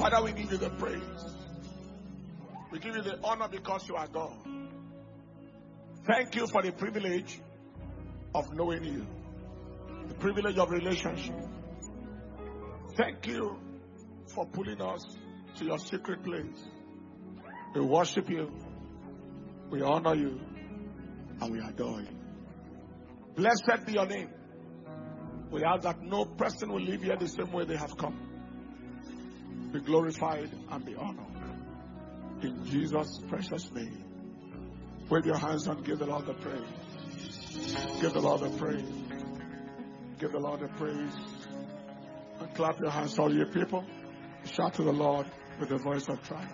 Father, we give you the praise. We give you the honor because you are God. Thank you for the privilege of knowing you. The privilege of relationship. Thank you for pulling us to your secret place. We worship you. We honor you. And we adore you. Blessed be your name. We ask that no person will leave here the same way they have come. Be glorified and be honored. In Jesus' precious name. Wave your hands and give the Lord the praise. Give the Lord the praise. Give the Lord the praise. And clap your hands, all you people. Shout to the Lord with the voice of triumph.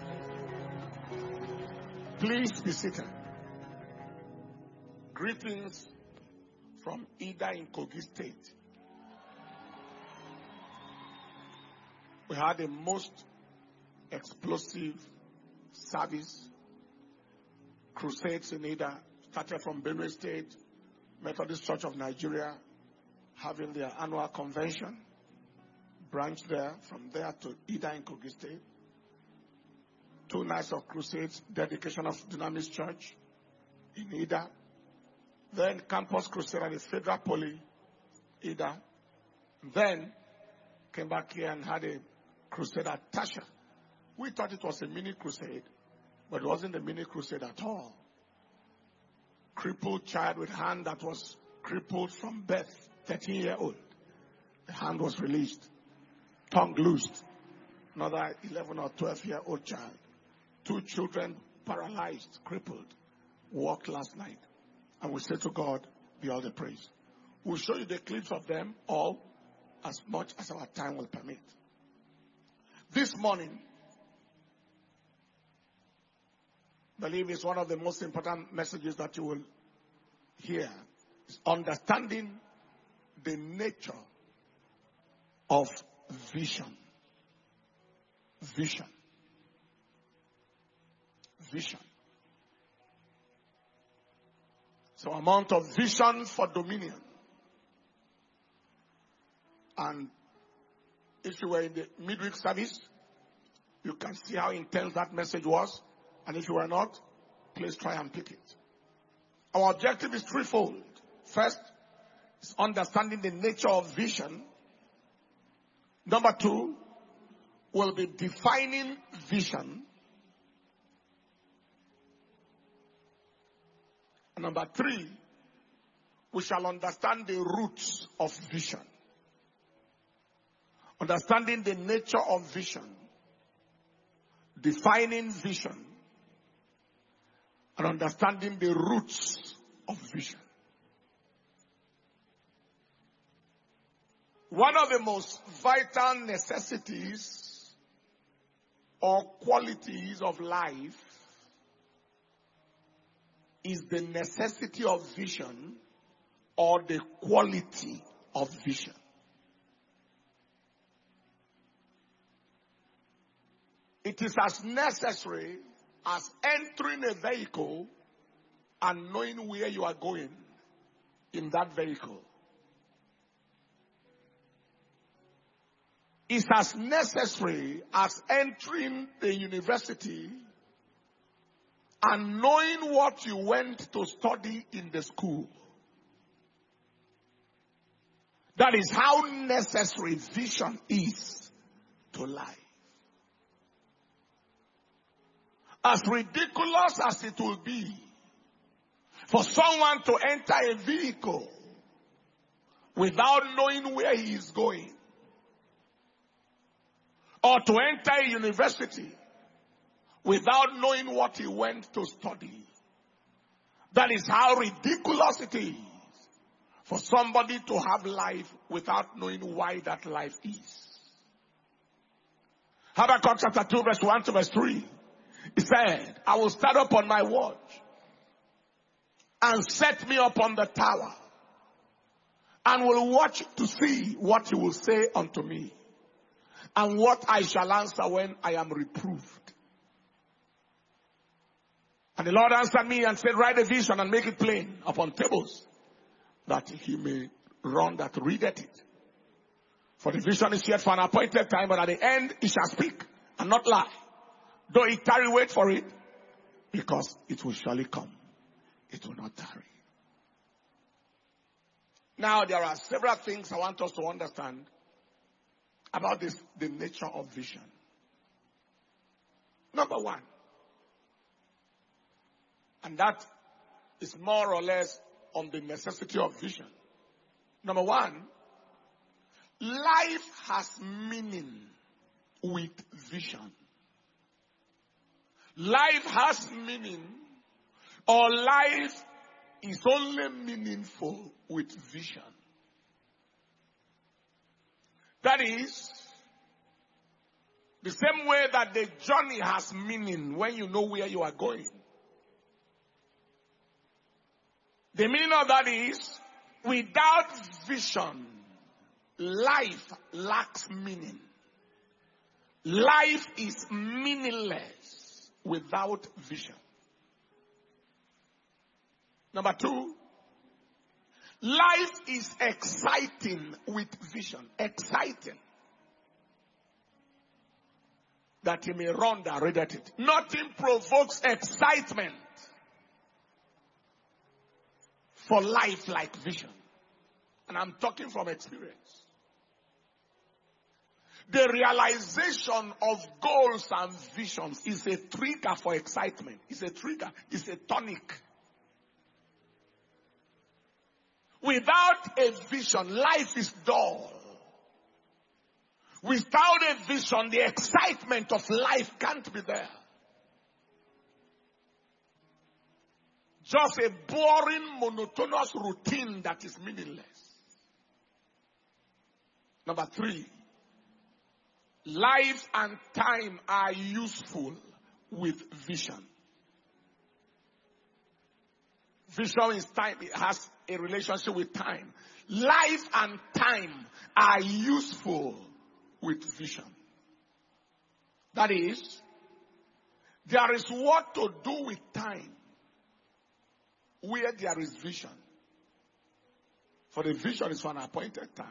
Please be seated. Greetings from Ida in Kogi State. We had a most explosive service. Crusades in Ida started from Benue State, Methodist Church of Nigeria, having their annual convention. Branch there, from there to Ida in Kogi State. 2 nights of crusades, dedication of Dunamis Church in Ida. Then campus crusade at the Federal Poly, Ida. Then came back here and had a crusade at Tasha. We thought it was a mini crusade, but it wasn't a mini crusade at all. Crippled child with hand that was crippled from birth, 13-year-old. The hand was released. Tongue loosed. Another 11 or 12-year-old child. 2 children paralyzed, crippled, walked last night. And we say to God, be all the praise. We'll show you the clips of them all as much as our time will permit. This morning, I believe it's one of the most important messages that you will hear. Is understanding the nature of vision. Vision. Vision. So amount of vision for dominion. And if you were in the midweek service, you can see how intense that message was. And if you were not, please try and pick it. Our objective is threefold. First, is understanding the nature of vision. Number 2, we'll be defining vision. And number 3, we shall understand the roots of vision. Understanding the nature of vision, defining vision, and understanding the roots of vision. One of the most vital necessities or qualities of life is the necessity of vision or the quality of vision. It is as necessary as entering a vehicle and knowing where you are going in that vehicle. It's as necessary as entering the university and knowing what you went to study in the school. That is how necessary vision is to life. As ridiculous as it will be for someone to enter a vehicle without knowing where he is going, or to enter a university without knowing what he went to study, that is how ridiculous it is for somebody to have life without knowing why that life is. Habakkuk chapter 2 verse 1 to verse 3. He said, I will stand up on my watch and set me up on the tower and will watch to see what he will say unto me and what I shall answer when I am reproved. And the Lord answered me and said, write a vision and make it plain upon tables, that he may run that readeth it. For the vision is yet for an appointed time, but at the end he shall speak and not lie. Though it tarry, wait for it, because it will surely come. It will not tarry. Now, there are several things I want us to understand about this, the nature of vision. Number one, and that is more or less on the necessity of vision. Number one, life has meaning with vision. Life has meaning, or life is only meaningful with vision. That is, the same way that the journey has meaning when you know where you are going. The meaning of that is, without vision, life lacks meaning. Life is meaningless without vision. Number two, life is exciting with vision. Exciting. That he may run that read it. Nothing provokes excitement for life like vision. And I'm talking from experience. The realization of goals and visions is a trigger for excitement. It's a trigger. It's a tonic. Without a vision, life is dull. Without a vision, the excitement of life can't be there. Just a boring, monotonous routine that is meaningless. Number three, life and time are useful with vision. Vision is time. It has a relationship with time. Life and time are useful with vision. That is, there is what to do with time where there is vision. For the vision is for an appointed time.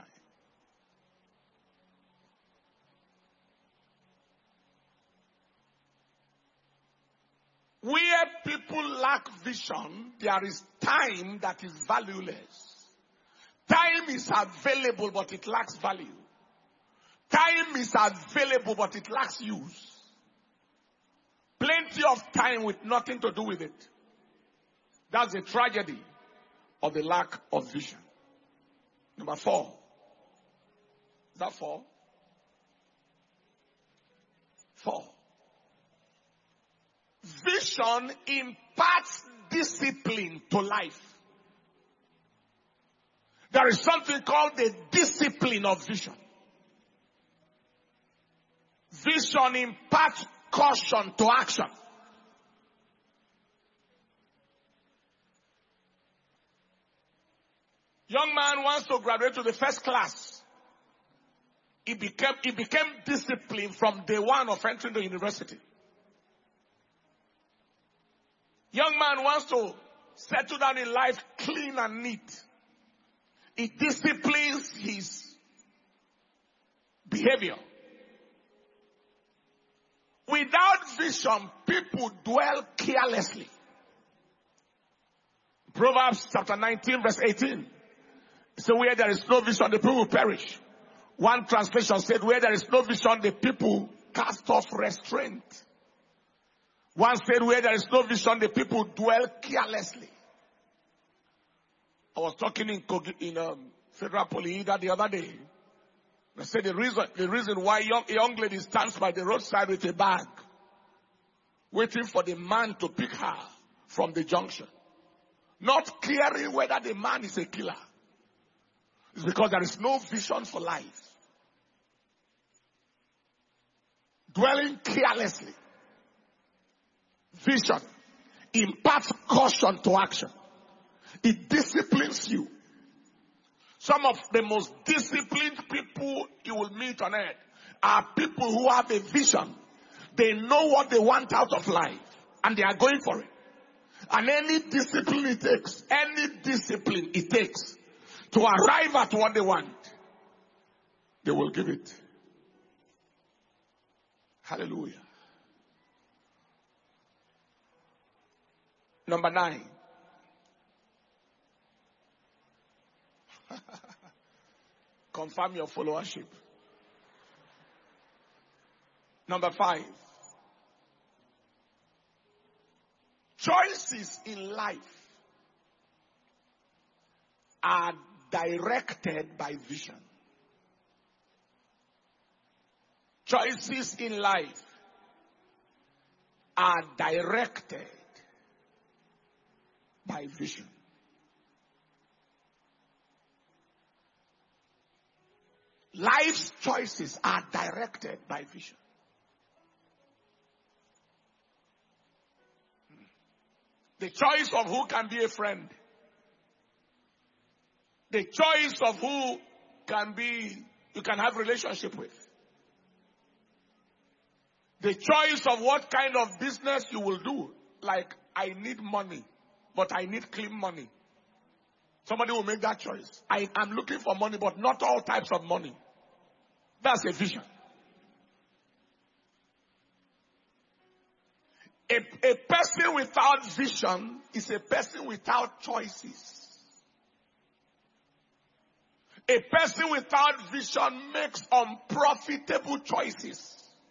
Where people lack vision, there is time that is valueless. Time is available, but it lacks value. Time is available, but it lacks use. Plenty of time with nothing to do with it. That's the tragedy of the lack of vision. Number four. Is that four? Four. Vision imparts discipline to life. There is something called the discipline of vision. Vision imparts caution to action. Young man wants to graduate to the first class. He became disciplined from day one of entering the university. Young man wants to settle down in life clean and neat. He disciplines his behavior. Without vision, people dwell carelessly. Proverbs chapter 19 verse 18. So where there is no vision, the people will perish. One translation said, where there is no vision, the people cast off restraint. One said, where there is no vision, the people dwell carelessly. I was talking in Federal Polyhedra the other day. I said the reason why a young lady stands by the roadside with a bag, waiting for the man to pick her from the junction, not caring whether the man is a killer, is because there is no vision for life. Dwelling carelessly. Vision imparts caution to action. It disciplines you. Some of the most disciplined people you will meet on earth are people who have a vision. They know what they want out of life and they are going for it. And any discipline it takes to arrive at what they want, they will give it. Hallelujah. Number 9. Confirm your followership. Number 5. Choices in life are directed by vision. Choices in life are directed by vision. Life's choices are directed by vision. The choice of who can be a friend. The choice of who you can have relationship with. The choice of what kind of business you will do. Like, I need money, but I need clean money. Somebody will make that choice. I am looking for money, but not all types of money. That's a vision. A person without vision is a person without choices. A person without vision makes unprofitable choices.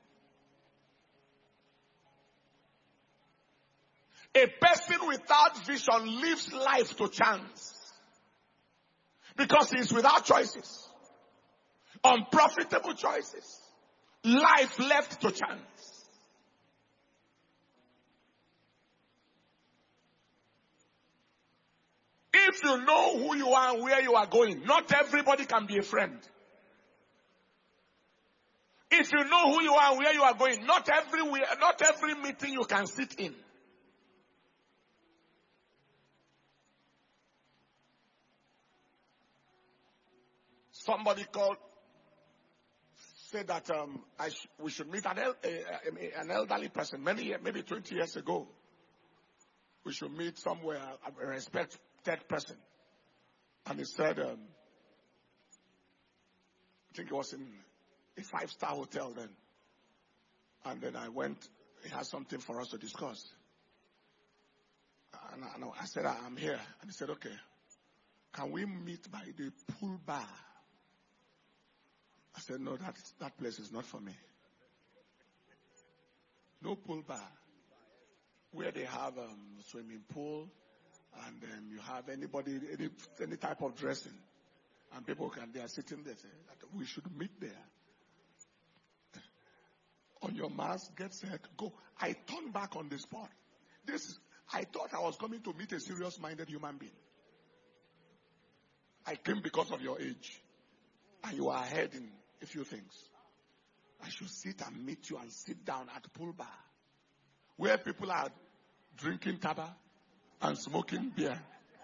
A person without vision lives life to chance. Because he is without choices. Unprofitable choices. Life left to chance. If you know who you are and where you are going, not everybody can be a friend. If you know who you are and where you are going, not every meeting you can sit in. Somebody said that we should meet an elderly person many years, maybe 20 years ago. We should meet somewhere, a respected person. And he said, I think it was in a 5-star hotel then. And then I went, he had something for us to discuss. And I said, I'm here. And he said, okay, can we meet by the pool bar? I said, no, that place is not for me. No pool bar. Where they have swimming pool and you have any type of dressing. And people they are sitting there saying that we should meet there. On your mask, get set, go. I turned back on the spot. I thought I was coming to meet a serious-minded human being. I came because of your age. And you are ahead in a few things. I should sit and meet you and sit down at pool bar. Where people are drinking taba and smoking beer.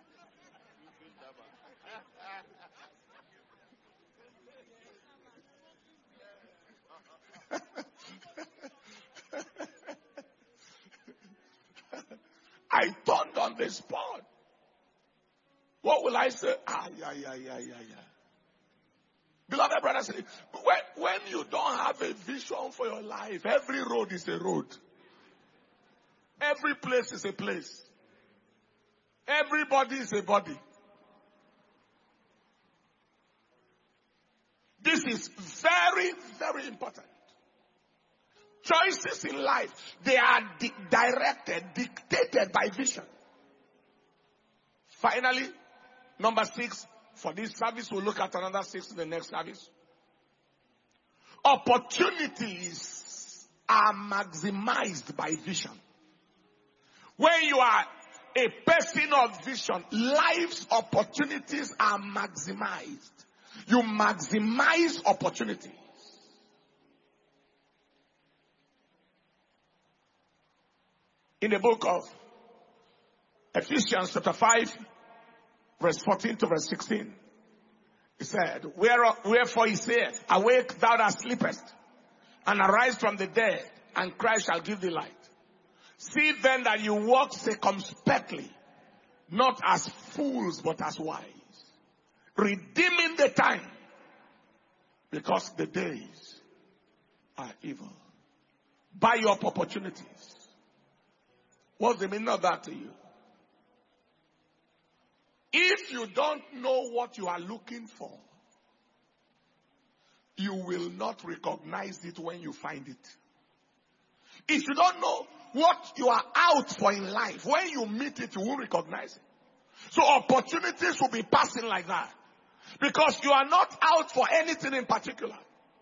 I turned on the spot. What will I say? Yeah. Beloved brothers, when you don't have a vision for your life, every road is a road. Every place is a place. Everybody is a body. This is very, very important. Choices in life, they are dictated by vision. Finally, number 6, for this service, we'll look at another 6 in the next service. Opportunities are maximized by vision. When you are a person of vision, life's opportunities are maximized. You maximize opportunities. In the book of Ephesians chapter 5, verse 14 to verse 16, he said, wherefore he saith, awake thou that sleepest, and arise from the dead, and Christ shall give thee light. See then that you walk circumspectly, not as fools, but as wise, redeeming the time, because the days are evil. buy you up opportunities. What's the meaning of that to you? If you don't know what you are looking for, you will not recognize it when you find it. If you don't know what you are out for in life, when you meet it, you won't recognize it. So opportunities will be passing like that. Because you are not out for anything in particular.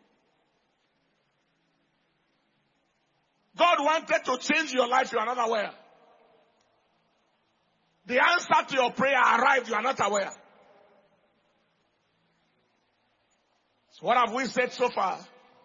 God wanted to change your life, you are not aware. The answer to your prayer arrived, you are not aware. So what have we said so far?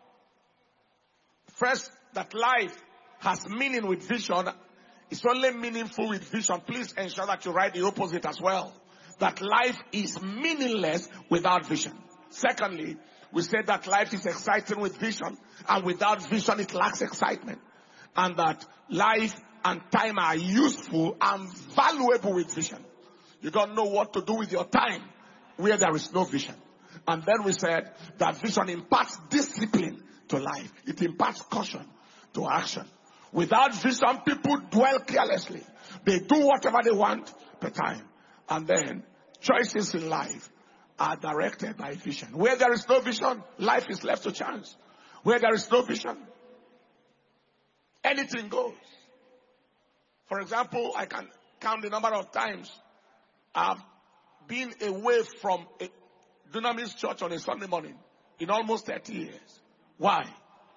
First, that life has meaning with vision. It's only meaningful with vision. Please ensure that you write the opposite as well. That life is meaningless without vision. Secondly, we said that life is exciting with vision, and without vision it lacks excitement. And that life and time are useful and valuable with vision. You don't know what to do with your time where there is no vision. And then we said that vision imparts discipline to life. It imparts caution to action. Without vision, people dwell carelessly. They do whatever they want per time. And then choices in life are directed by vision. Where there is no vision, life is left to chance. Where there is no vision, anything goes. For example, I can count the number of times I've been away from a Dunamis church on a Sunday morning in almost 30 years. Why?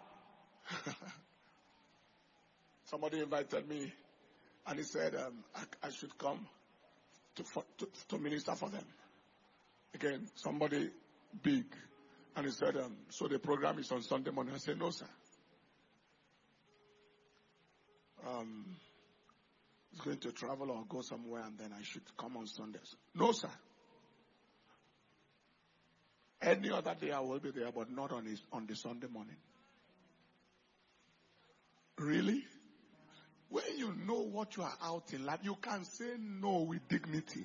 Somebody invited me and he said I should come to minister for them. Again, somebody big. And he said, so the program is on Sunday morning. I said, no, sir. He's going to travel or go somewhere and then I should come on Sundays. No, sir. Any other day I will be there, but not on the Sunday morning. Really? When you know what you are out in life, you can say no with dignity.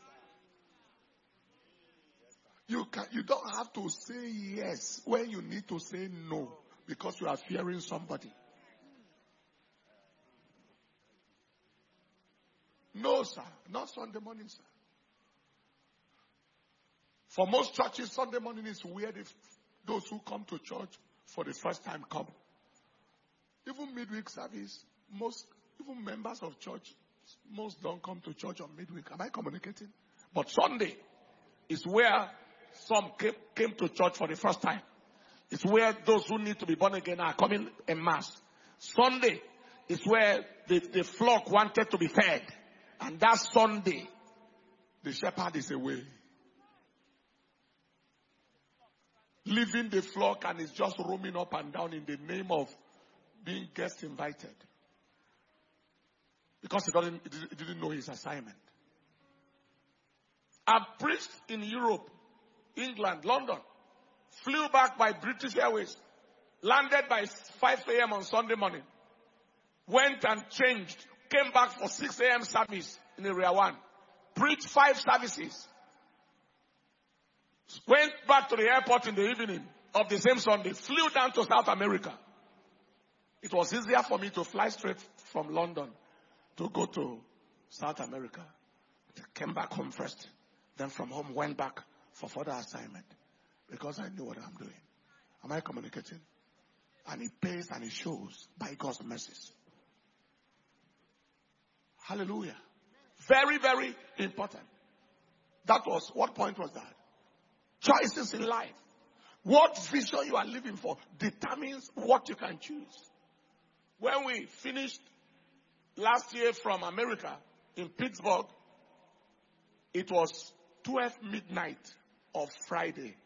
You don't have to say yes when you need to say no because you are fearing somebody. No, sir. Not Sunday morning, sir. For most churches, Sunday morning is where those who come to church for the first time come. Even midweek service, even members of church, most don't come to church on midweek. Am I communicating? But Sunday is where some came to church for the first time. It's where those who need to be born again are coming en masse. Sunday is where the flock wanted to be fed. And that Sunday, the shepherd is away. Leaving the flock and is just roaming up and down in the name of being guest invited. Because he didn't know his assignment. I've preached in Europe, England, London. Flew back by British Airways. Landed by 5 a.m. on Sunday morning. Went and changed. Came back for 6 a.m. service in Area 1. Preached 5 services. Went back to the airport in the evening of the same Sunday. Flew down to South America. It was easier for me to fly straight from London to go to South America. I came back home first. Then from home went back for further assignment. Because I knew what I'm doing. Am I communicating? And it pays and it shows by God's mercies. Hallelujah. Very, very important. What point was that? Choices in life. What vision you are living for determines what you can choose. When we finished last year from America in Pittsburgh, it was 12 midnight of Friday.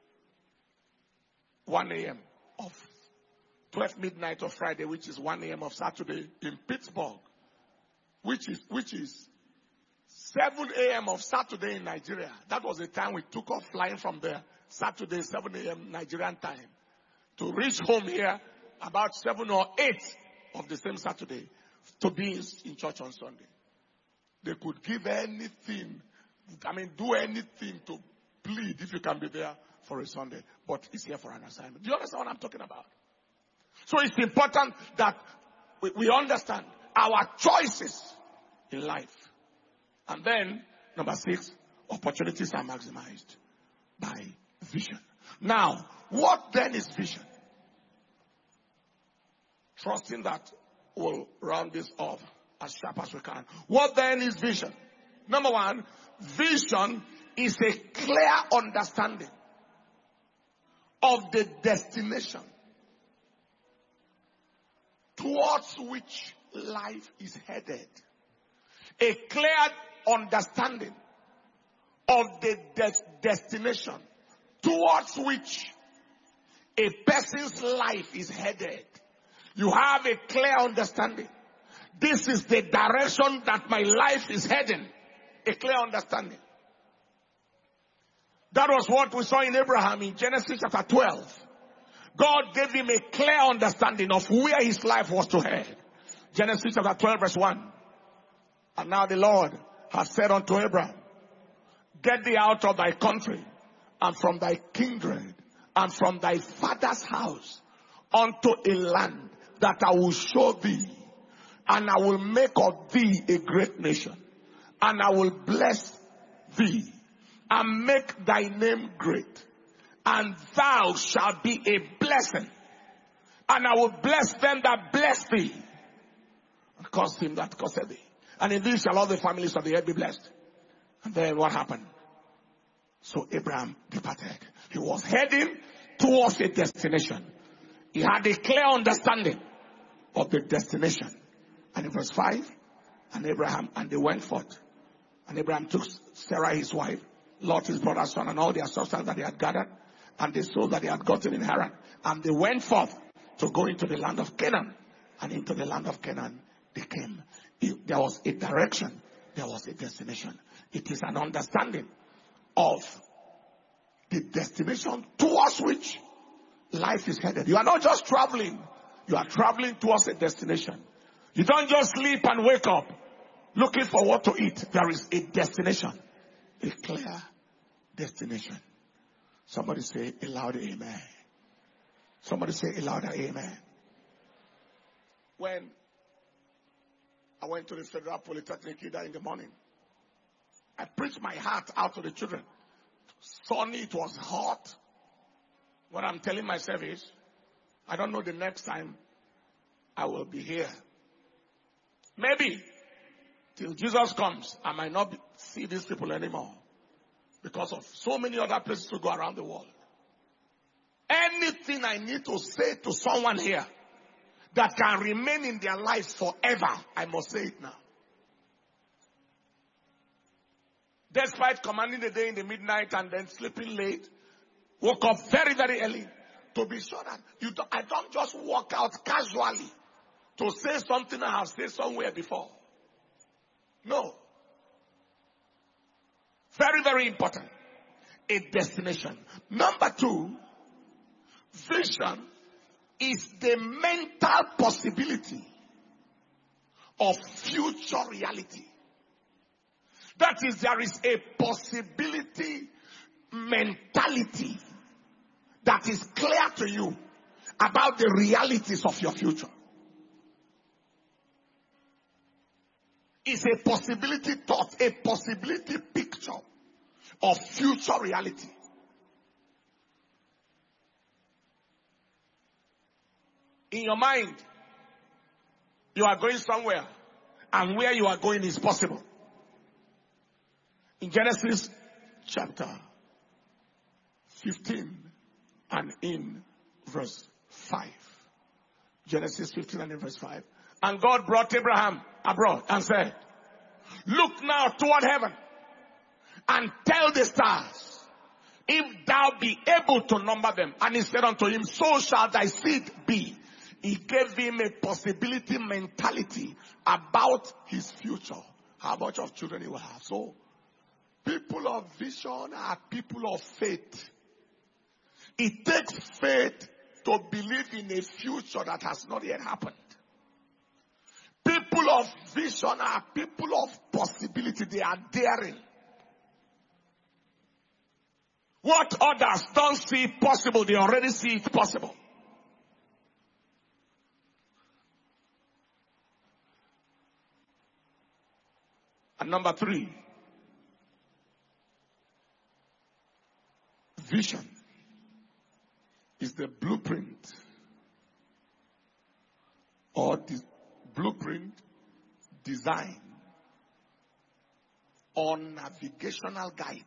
1 a.m. of 12 midnight of Friday, which is 1 a.m. of Saturday in Pittsburgh, which is 7 a.m. of Saturday in Nigeria. That was the time we took off flying from there. Saturday, 7 a.m. Nigerian time. To reach home here about 7 or 8 of the same Saturday to be in church on Sunday. They could give anything, do anything to plead if you can be there for a Sunday. But it's here for an assignment. Do you understand what I'm talking about? So it's important that we understand our choices in life. And then, number 6, opportunities are maximized by vision. Now, what then is vision? Trusting that we'll round this off as sharp as we can. What then is vision? Number 1, vision is a clear understanding of the destination towards which life is headed. A clear understanding of the destination towards which a person's life is headed. You have a clear understanding. This is the direction that my life is heading. A clear understanding. That was what we saw in Abraham in Genesis chapter 12. God gave him a clear understanding of where his life was to head. Genesis chapter 12 verse 1. And now the Lord has said unto Abraham, get thee out of thy country and from thy kindred and from thy father's house unto a land that I will show thee, and I will make of thee a great nation, and I will bless thee and make thy name great, and thou shalt be a blessing, and I will bless them that bless thee, and curse him that curseth thee. And in this shall all the families of the earth be blessed. And then what happened? So Abraham departed. He was heading towards a destination. He had a clear understanding of the destination. And in verse 5, and they went forth. And Abraham took Sarah his wife, Lot his brother's son, and all their substance that they had gathered, and the souls that they had gotten in Haran. And they went forth to go into the land of Canaan. And into the land of Canaan they came. There was a direction. There was a destination. It is an understanding of the destination towards which life is headed. You are not just traveling. You are traveling towards a destination. You don't just sleep and wake up looking for what to eat. There is a destination. A clear destination. Somebody say a louder amen. Somebody say a louder amen. When I went to the Federal Polytechnic in the morning, I preached my heart out to the children. Sunny, it was hot. What I'm telling myself is, I don't know the next time I will be here. Maybe till Jesus comes, I might not see these people anymore because of so many other places to go around the world. Anything I need to say to someone here that can remain in their lives forever, I must say it now. Despite commanding the day in the midnight and then sleeping late, woke up very, very early to be sure that I don't just walk out casually to say something I have said somewhere before. No. Very, very important. A destination. Number 2, vision is the mental possibility of future reality. That is, there is a possibility mentality that is clear to you about the realities of your future. It's a possibility thought, a possibility picture of future reality. In your mind, you are going somewhere, and where you are going is possible. In Genesis chapter 15 and in verse 5. Genesis 15 and in verse 5. And God brought Abraham abroad and said, look now toward heaven and tell the stars, if thou be able to number them. And he said unto him, so shall thy seed be. He gave him a possibility mentality about his future. How much of children he will have. So, people of vision are people of faith. It takes faith to believe in a future that has not yet happened. People of vision are people of possibility. They are daring. What others don't see possible, they already see it possible. And number 3, vision is the blueprint or blueprint, design, or navigational guide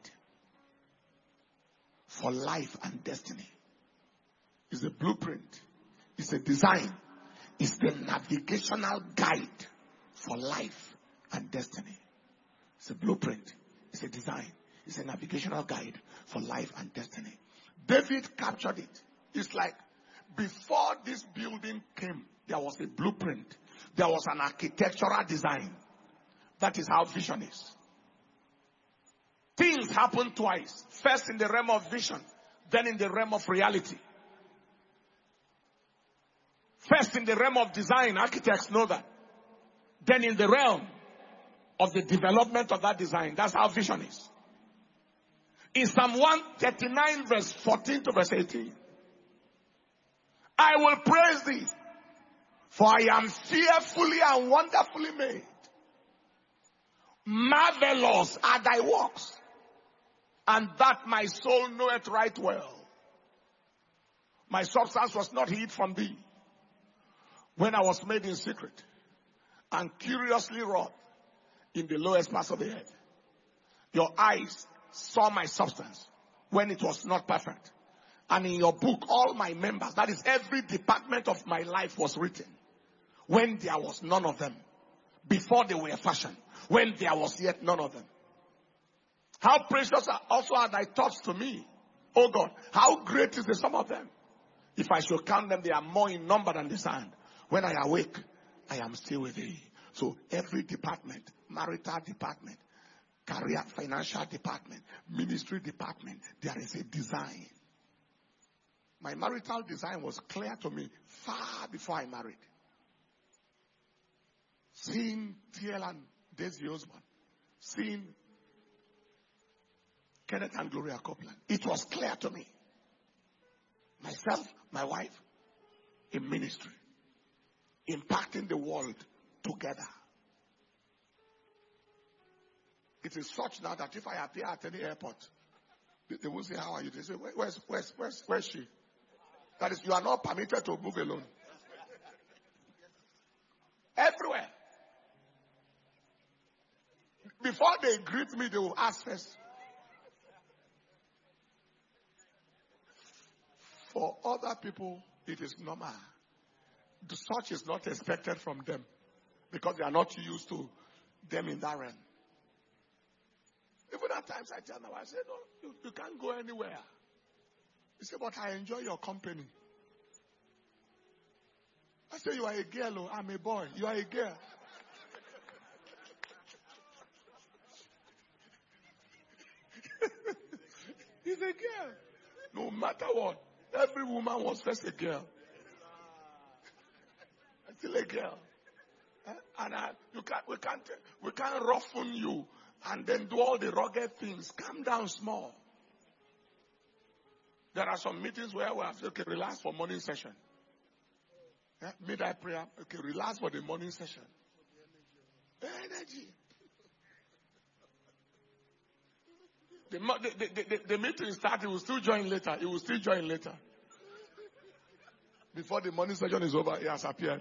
for life and destiny. It's a blueprint. It's a design. It's the navigational guide for life and destiny. It's a blueprint. It's a design. It's a navigational guide for life and destiny. David captured it. It's like before this building came, there was a blueprint. There was an architectural design. That is how vision is. Things happen twice. First in the realm of vision, then in the realm of reality. First in the realm of design, architects know that. Then in the realm of the development of that design, that's how vision is. In Psalm 139 verse 14 to verse 18, I will praise thee, for I am fearfully and wonderfully made. Marvelous are thy works, and that my soul knoweth right well. My substance was not hid from thee, when I was made in secret and curiously wrought in the lowest parts of the earth. Your eyes saw my substance when it was not perfect. And in your book, all my members, that is every department of my life, was written when there was none of them. Before they were fashioned, when there was yet none of them. How precious also are thy thoughts to me, O God. How great is the sum of them. If I should count them, they are more in number than the sand. When I awake, I am still with thee. So every department, marital department, career, financial department, ministry department, there is a design. My marital design was clear to me far before I married. Seeing TL and Daisy Osborne, seeing Kenneth and Gloria Copeland, it was clear to me. Myself, my wife, in ministry, impacting the world together. It is such now that if I appear at any airport, they will say, how are you? They say, where's she? That is, you are not permitted to move alone. Everywhere. Before they greet me, they will ask first. For other people, it is normal. Such is not expected from them because they are not used to them in that realm. Even at times I tell them, I say, no, you can't go anywhere. He said, but I enjoy your company. I say, you are a girl, oh, I'm a boy. You are a girl. He's a girl. No matter what, every woman was first a girl. I'm still a girl. And we can't roughen you and then do all the rugged things. Calm down small. There are some meetings where we have to, okay, relax for morning session. Midnight prayer, okay, relax for the morning session. Energy. The meeting started, he will still join later. He will still join later. Before the morning session is over, he has appeared.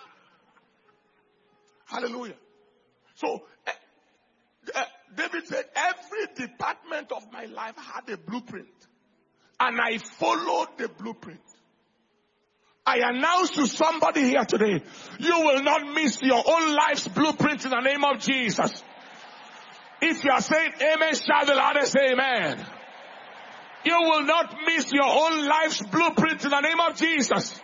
Hallelujah. So, David said, every department of my life had a blueprint. And I followed the blueprint. I announce to somebody here today, you will not miss your own life's blueprint in the name of Jesus. If you are saying amen, shout the loudest amen. You will not miss your own life's blueprint in the name of Jesus.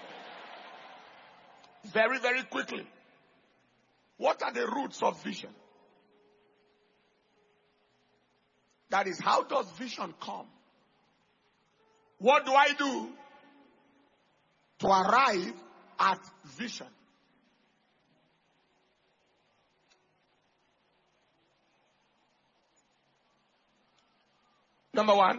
Very, very quickly. What are the roots of vision? That is, how does vision come? What do I do to arrive at vision? Number one,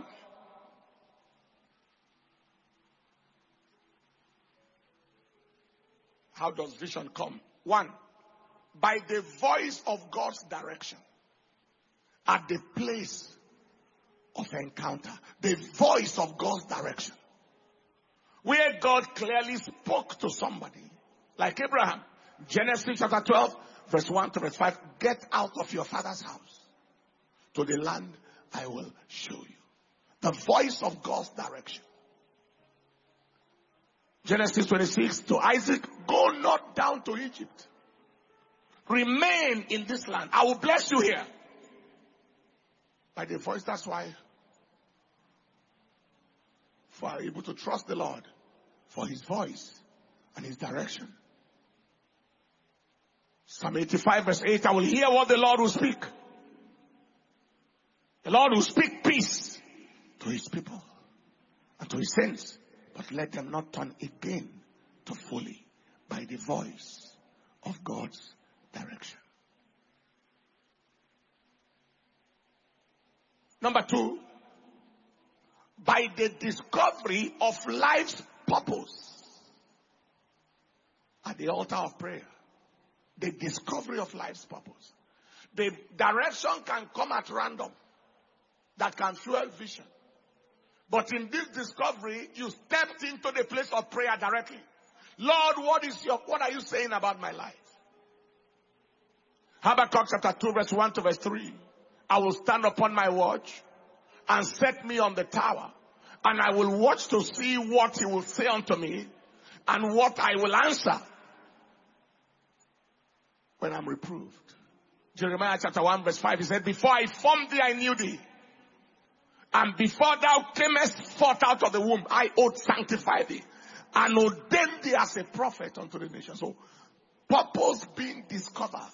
how does vision come? One, by the voice of God's direction at the place of encounter. The voice of God's direction. Where God clearly spoke to somebody. Like Abraham. Genesis chapter 12, verse 1 to verse 5. Get out of your father's house to the land I will show you. The voice of God's direction. Genesis 26 to Isaac. Go not down to Egypt. Remain in this land. I will bless you here. By the voice, that's why we are able to trust the Lord for his voice and his direction. Psalm 85 verse 8, I will hear what the Lord will speak. The Lord will speak peace to his people and to his saints, but let them not turn again to folly by the voice of God's direction. Number 2, by the discovery of life's purpose at the altar of prayer. The discovery of life's purpose. The direction can come at random that can fuel vision. But in this discovery, you stepped into the place of prayer directly. Lord, what are you saying about my life? Habakkuk chapter 2 verse 1 to verse 3. I will stand upon my watch and set me on the tower, and I will watch to see what he will say unto me and what I will answer when I'm reproved. Jeremiah chapter 1 verse 5, he said, before I formed thee, I knew thee. And before thou camest forth out of the womb, I would sanctify thee and ordain thee as a prophet unto the nation. So, purpose being discovered.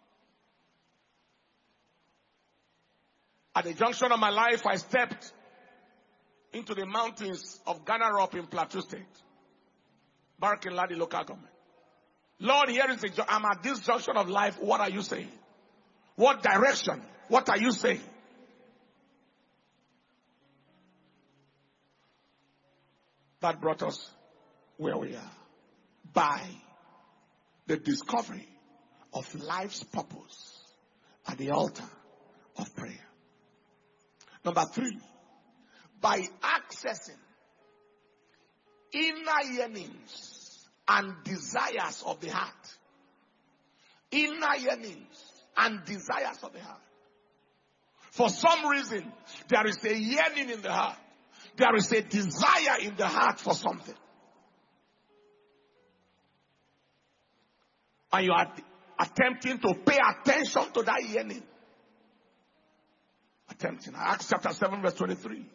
At the junction of my life, I stepped into the mountains of Ganarop in Plateau State. Barking Ladi local government. Lord, here is I'm at this junction of life. What are you saying? What direction? What are you saying? That brought us where we are. By the discovery of life's purpose at the altar of prayer. Number 3, by accessing inner yearnings and desires of the heart. Inner yearnings and desires of the heart. For some reason, there is a yearning in the heart. There is a desire in the heart for something. And you are attempting to pay attention to that yearning. Attempting. Acts chapter 7 verse 23.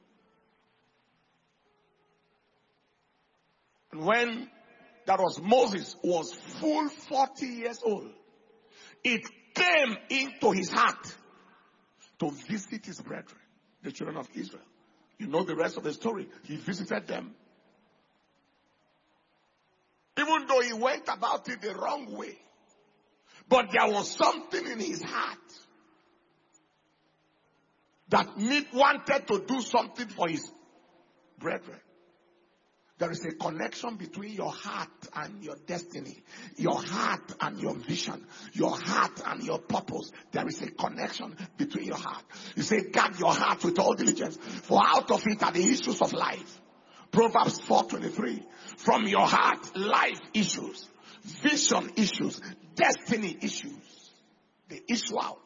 And when that was Moses was full 40 years old, it came into his heart to visit his brethren, the children of Israel. You know the rest of the story. He visited them. Even though he went about it the wrong way. But there was something in his heart that wanted to do something for his brethren. There is a connection between your heart and your destiny. Your heart and your vision. Your heart and your purpose. There is a connection between your heart. You say, guard your heart with all diligence, for out of it are the issues of life. Proverbs 4:23. From your heart, life issues, vision issues, destiny issues. They issue out.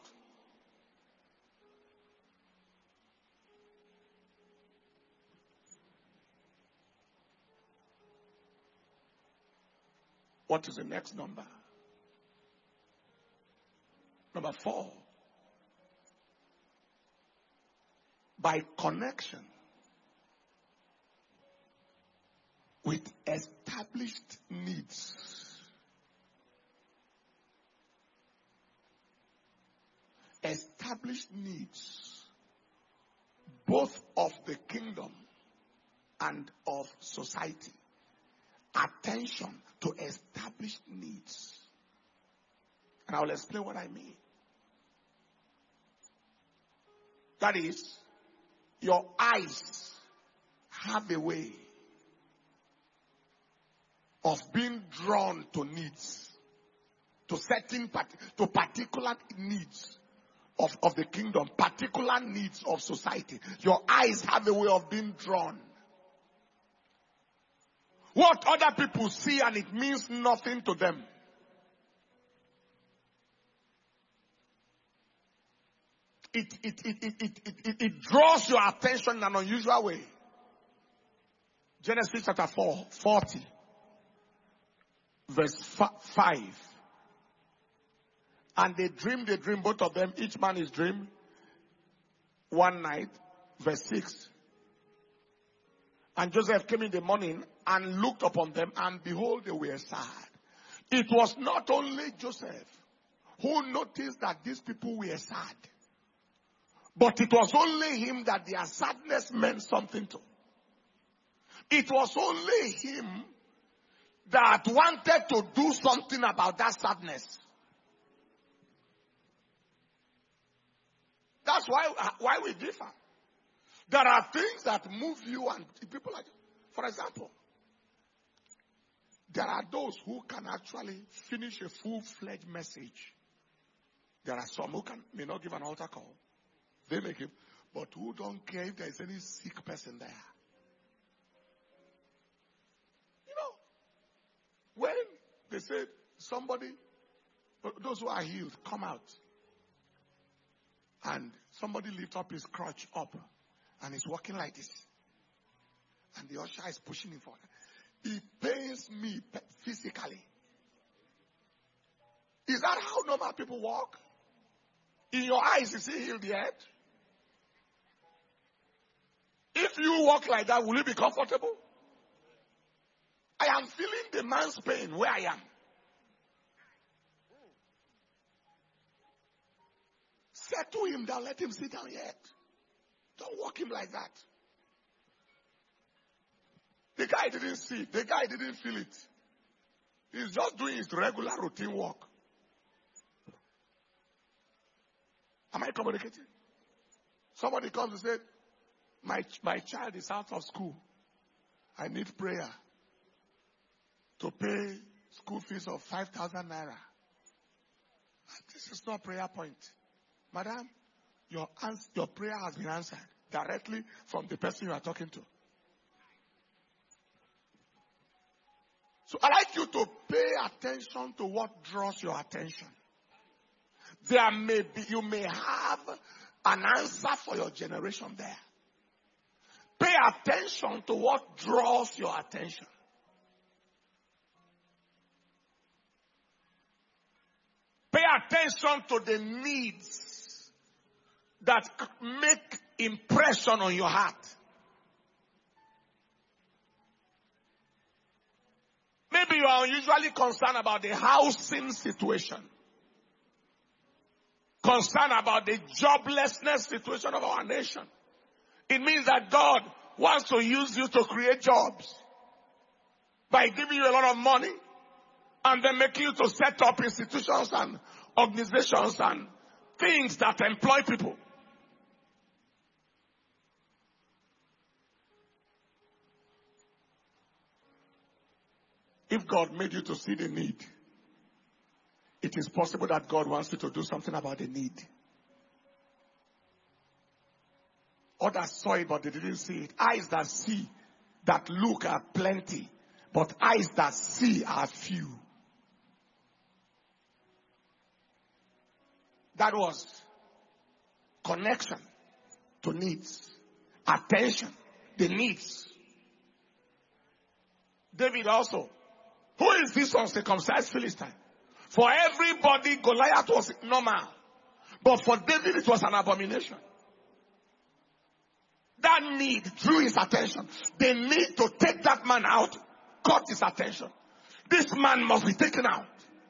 What is the next number? Number 4. By connection with established needs. Established needs, both of the kingdom and of society. Attention to established needs. And I will explain what I mean. That is, your eyes have a way of being drawn to needs, to to particular needs of the kingdom, particular needs of society. Your eyes have a way of being drawn. What other people see and it means nothing to them. It draws your attention in an unusual way. Genesis chapter 40, verse 5. And they dream, both of them, each man his dream, one night, verse 6. And Joseph came in the morning and looked upon them, and behold, they were sad. It was not only Joseph who noticed that these people were sad, but it was only him that their sadness meant something to. It was only him that wanted to do something about that sadness. That's why we differ. There are things that move you and people like, for example, there are those who can actually finish a full-fledged message. There are some who may not give an altar call. They make it, but who don't care if there is any sick person there. You know, when they said somebody, those who are healed, come out. And somebody lift up his crutch up and he's walking like this. And the usher is pushing him forward. It pains me physically. Is that how normal people walk? In your eyes, is he healed yet? If you walk like that, will you be comfortable? I am feeling the man's pain where I am. Settle him down, let him sit down yet. Don't walk him like that. The guy didn't see it. The guy didn't feel it. He's just doing his regular routine walk. Am I communicating? Somebody comes and said, my child is out of school. I need prayer to pay school fees of 5,000 naira. This is not prayer point. Madam, your prayer has been answered directly from the person you are talking to. So I'd like you to pay attention to what draws your attention. You may have an answer for your generation there. Pay attention to what draws your attention. Pay attention to the needs that make impression on your heart. Maybe you are unusually concerned about the housing situation. Concerned about the joblessness situation of our nation. It means that God wants to use you to create jobs by giving you a lot of money and then making you to set up institutions and organizations and things that employ people. If God made you to see the need, it is possible that God wants you to do something about the need. Others saw it, but they didn't see it. Eyes that see, that look are plenty, but eyes that see are few. That was connection to needs, attention, the needs. David also. Who is this uncircumcised Philistine? For everybody, Goliath was normal. But for David, it was an abomination. That need drew his attention. The need to take that man out caught his attention. This man must be taken out.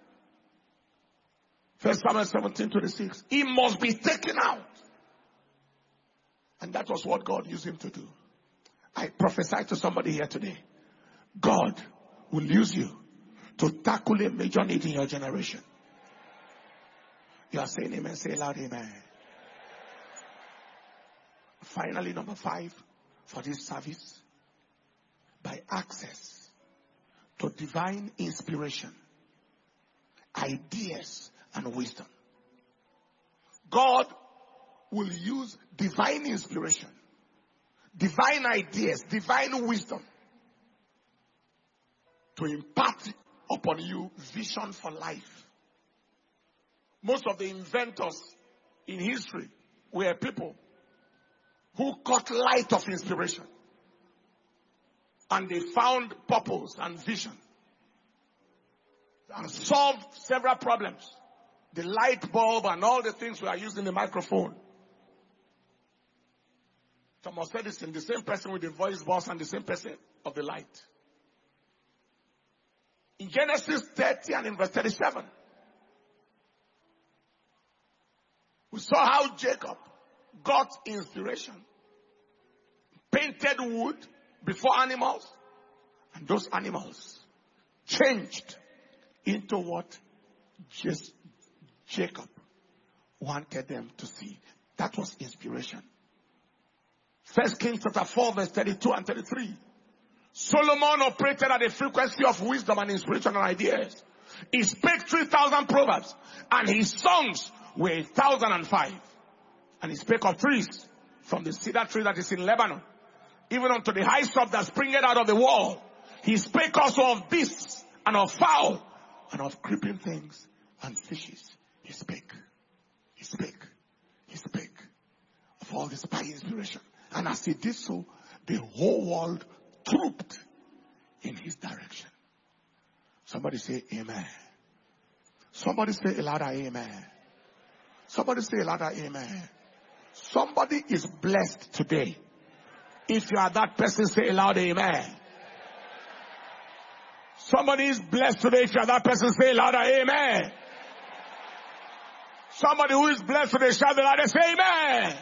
1 Samuel 17:26. He must be taken out. And that was what God used him to do. I prophesy to somebody here today. God will use you to tackle a major need in your generation. You are saying amen. Say loud amen. Finally, number 5 for this service. By access to divine inspiration ideas and wisdom. God will use divine inspiration, divine ideas, divine wisdom to impart upon you vision for life. Most of the inventors in history were people who caught light of inspiration. And they found purpose and vision. And solved several problems. The light bulb and all the things we are using, the microphone. Thomas Edison, the same person with the voice box and the same person of the light. In Genesis 30 and in verse 37, we saw how Jacob got inspiration, painted wood before animals, and those animals changed into what Jacob wanted them to see. That was inspiration. 1 Kings chapter 4 verse 32 and 33. Solomon operated at the frequency of wisdom and inspiration and ideas. He spake 3,000 proverbs, and his songs were 1,005. And he spake of trees, from the cedar tree that is in Lebanon, even unto the hyssop that springeth out of the wall. He spake also of beasts, and of fowl, and of creeping things, and fishes. He spake. He spake. He spake of all this by inspiration. And as he did so, the whole world trooped in his direction. Somebody say amen. Somebody say a louder amen. Somebody say a louder amen. Somebody is blessed today. If you are that person, say a loud amen. Somebody is blessed today. If you are that person, say a louder amen. Somebody who is blessed today, shout the louder, say amen.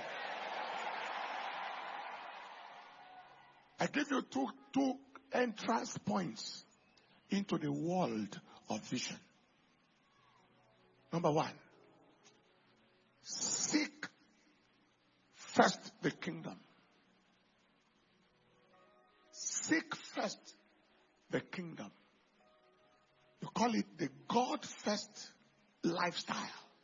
I give you two entrance points into the world of vision. Number one, seek first the kingdom. Seek first the kingdom. You call it the God first lifestyle.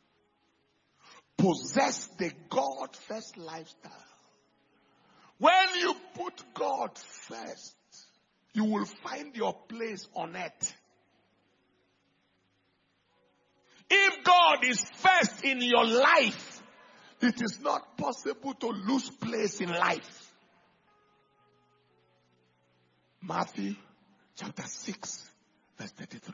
Possess the God first lifestyle. When you put God first, you will find your place on earth. If God is first in your life, it is not possible to lose place in life. Matthew chapter 6 verse 33.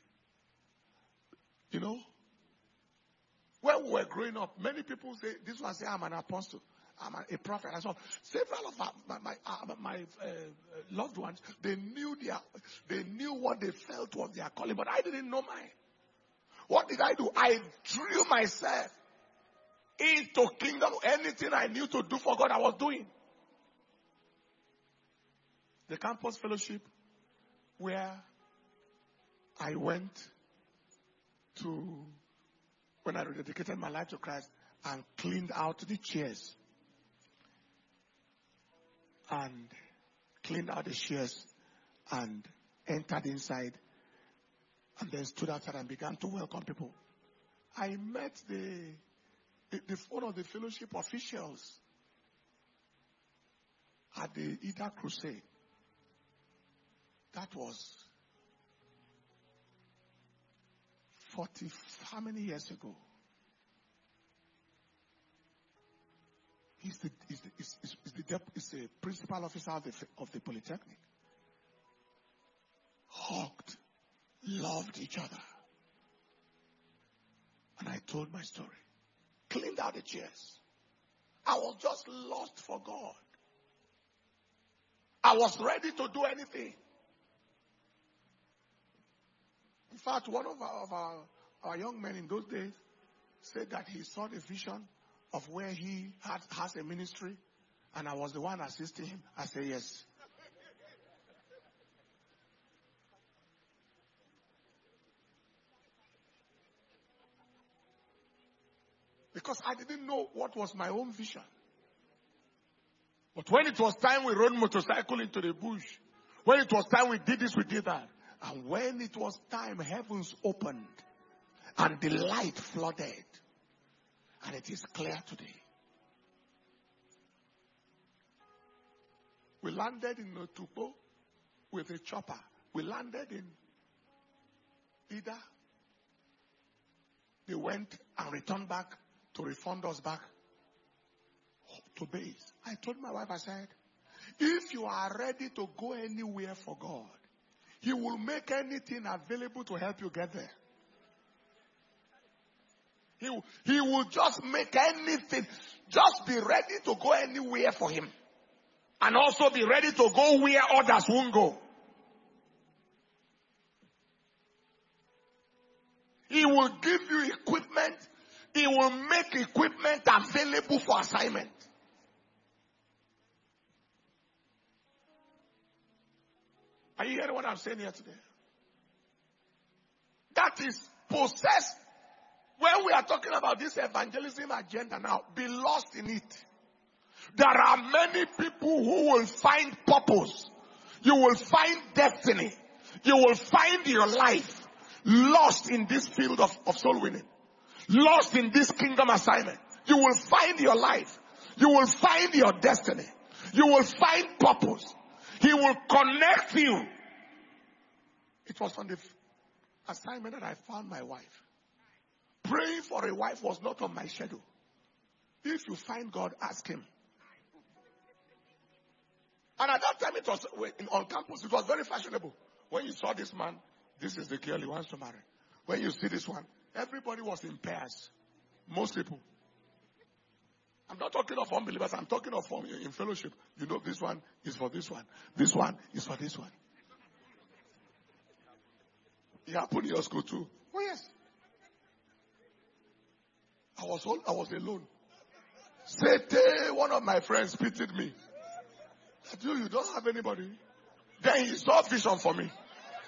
You know, when we were growing up, many people say, this one say, I'm an apostle, I'm a prophet, and so on. Several of my loved ones, they knew what they felt was their calling, but I didn't know mine. What did I do? I drew myself into kingdom. Anything I knew to do for God, I was doing. The campus fellowship where I went to, when I rededicated my life to Christ and cleaned out the chairs. And cleaned out the chairs and entered inside. And then stood outside and began to welcome people. I met one of the fellowship officials at the Ida Crusade. That was 40, how many years ago? He's the principal officer of the Polytechnic. Hugged, loved each other. And I told my story. Cleaned out the chairs. I was just lost for God. I was ready to do anything. In fact, one of our young men in those days said that he saw the vision of where he has a ministry, and I was the one assisting him. I said yes. Because I didn't know what was my own vision. But when it was time, we rode motorcycle into the bush. When it was time, we did this, we did that. And when it was time, heavens opened. And the light flooded. And it is clear today. We landed in Otukpo with a chopper. We landed in Ida. They went and returned back to refund us back to base. I told my wife, I said, if you are ready to go anywhere for God, He will make anything available to help you get there. He will just make anything. Just be ready to go anywhere for Him. And also be ready to go where others won't go. He will give you equipment. He will make equipment available for assignment. Are you hearing what I'm saying here today? That is possessed. When we are talking about this evangelism agenda now, be lost in it. There are many people who will find purpose. You will find destiny. You will find your life lost in this field of soul winning. Lost in this kingdom assignment. You will find your life. You will find your destiny. You will find purpose. He will connect you. It was on the assignment that I found my wife. Praying for a wife was not on my schedule. If you find God, ask Him. And at that time, it was on campus. It was very fashionable. When you saw this man, this is the girl he wants to marry. When you see this one, everybody was in pairs. Most people. I'm not talking of unbelievers. I'm talking of in fellowship. You know, this one is for this one. This one is for this one. It happened in your school too. Oh yes. I was alone. Sete, one of my friends pitied me. I said, you don't have anybody. Then he saw vision for me.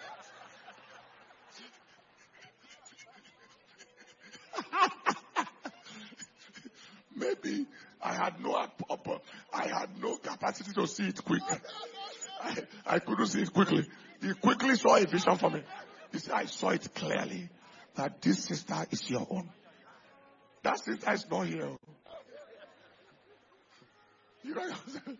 Maybe I had no capacity to see it quick. I couldn't see it quickly. He quickly saw a vision for me. He said, I saw it clearly that this sister is your own. That sister is not here. You know,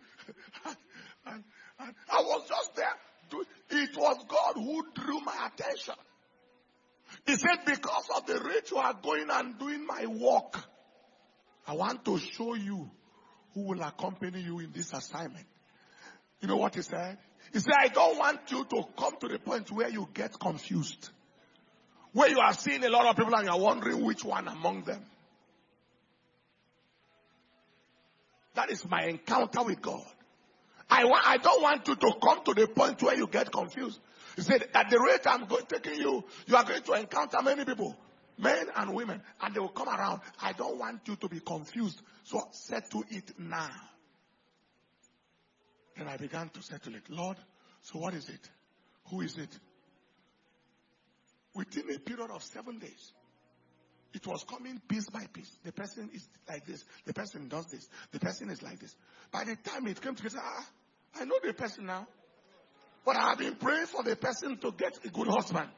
I was just there. It was God who drew my attention. He said, because of the rate you are going and doing my work, I want to show you who will accompany you in this assignment. You know what he said? He said, I don't want you to come to the point where you get confused. Where you are seeing a lot of people and you are wondering which one among them. That is my encounter with God. I don't want you to come to the point where you get confused. He said, at the rate I'm taking you, you are going to encounter many people, men and women, and they will come around. I don't want you to be confused. So settle it now. Then I began to settle it. Lord, so what is it? Who is it? Within a period of 7 days, it was coming piece by piece. The person is like this. The person does this. The person is like this. By the time it came together, I know the person now. But I have been praying for the person to get a good husband.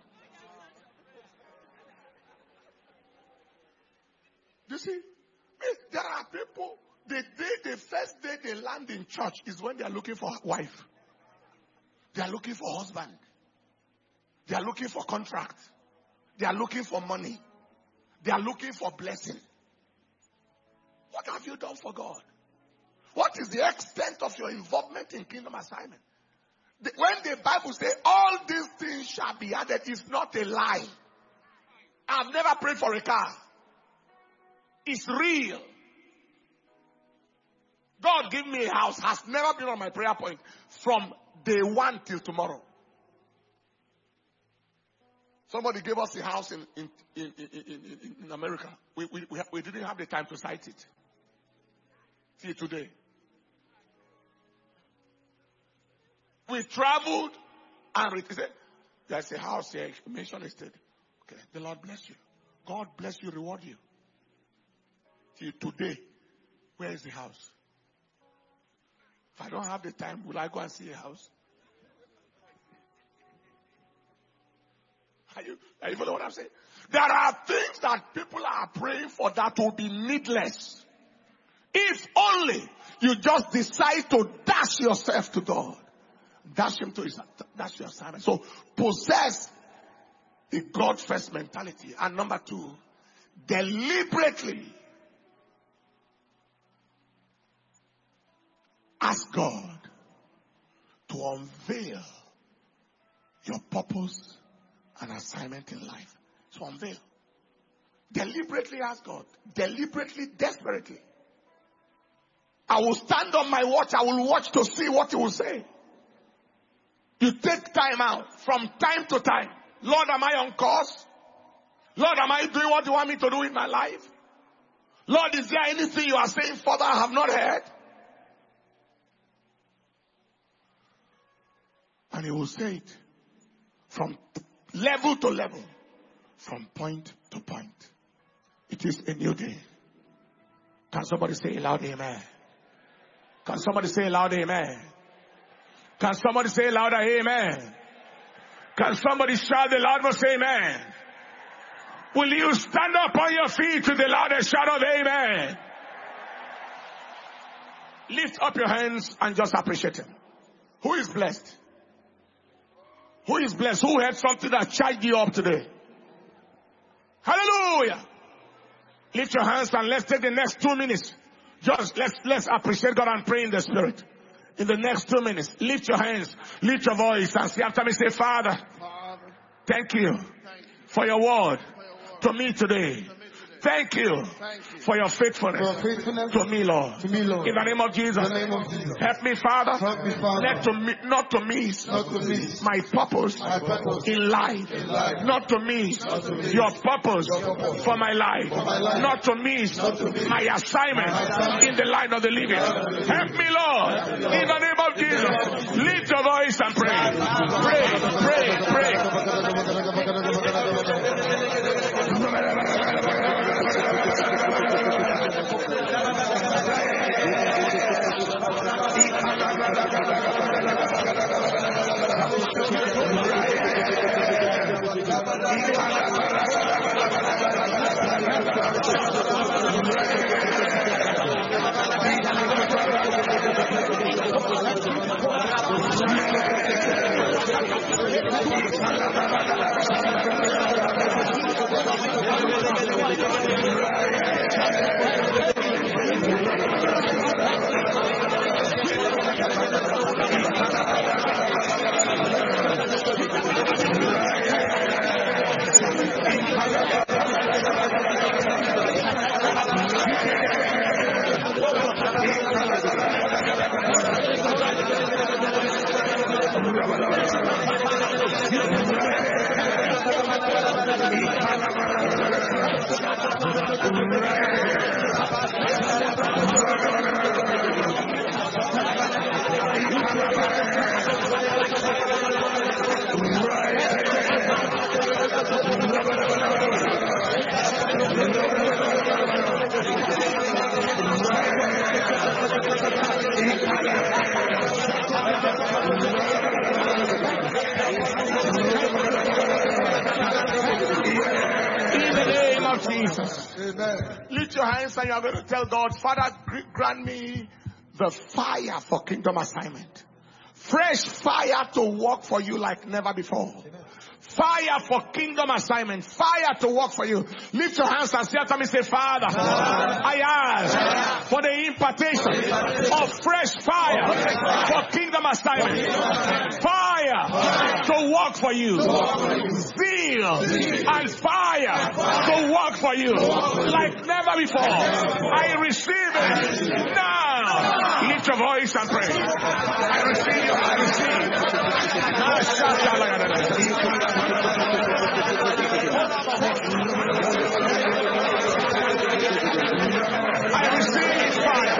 You see, there are people, the first day they land in church is when they are looking for a wife. They are looking for husband. They are looking for contract. They are looking for money. They are looking for blessing. What have you done for God? What is the extent of your involvement in kingdom assignment? When the Bible says all these things shall be added, it's not a lie. I've never prayed for a car. It's real. God give me a house has never been on my prayer point from day one till tomorrow. Somebody gave us a house in America. We didn't have the time to cite it. See today. We traveled and he said, there's a house here, mention estate. Okay, the Lord bless you. God bless you, reward you. See today, where is the house? If I don't have the time, will I go and see a house? Are you following what I'm saying? There are things that people are praying for that will be needless. If only you just decide to dash yourself to God. Dash him to his, that's your assignment. So possess the God first mentality. And number 2, deliberately ask God to unveil your purpose and assignment in life. To unveil. Deliberately ask God. Deliberately, desperately. I will stand on my watch. I will watch to see what he will say. You take time out from time to time. Lord, am I on course? Lord, am I doing what you want me to do in my life? Lord, is there anything you are saying further I have not heard? And he will say it from level to level, from point to point. It is a new day. Can somebody say loud amen? Can somebody say loud amen? Can somebody say louder amen? Can somebody shout the loudest amen? Will you stand up on your feet to the loudest shout of amen? Lift up your hands and just appreciate him. Who is blessed? Who is blessed? Who had something that charged you up today? Hallelujah. Lift your hands and let's take the next 2 minutes. Just let's appreciate God and pray in the spirit. In the next 2 minutes, lift your hands, lift your voice and say after me, say, Father, thank you for your word to me today. Thank you for your faithfulness to me, Lord. In the name of Jesus, help me, Father, not to miss my purpose in life, not to miss your purpose for my life, not to miss my assignment in the light of the living. Help me, Lord, in the name of Jesus. Lift your voice and pray. Lift your hands and you are going to tell God, Father, grant me the fire for kingdom assignment. Fresh fire to work for you like never before. Fire for kingdom assignment. Fire to work for you. Lift your hands and say after me, say, Father, I ask for the impartation of fresh fire for kingdom assignment. Fire to work for you. Zeal and fire to work for you like never before. I receive it now. Lift your voice and pray. I receive it. I receive fire.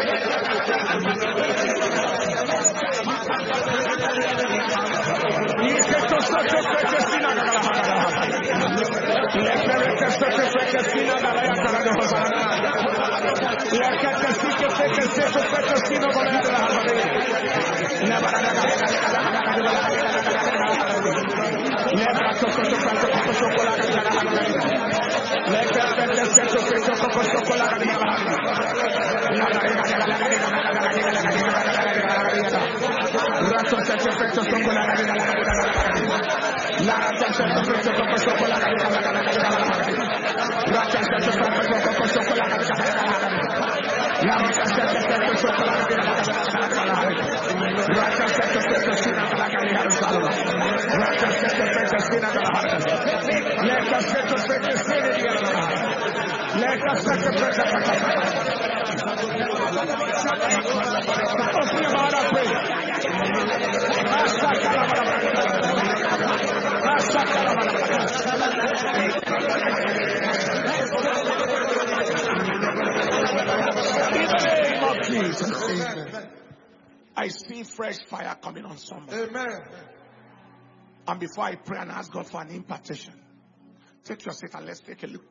I see fresh fire coming on somebody. Amen. And before I pray and ask God for an impartation, take your seat and let's take a look,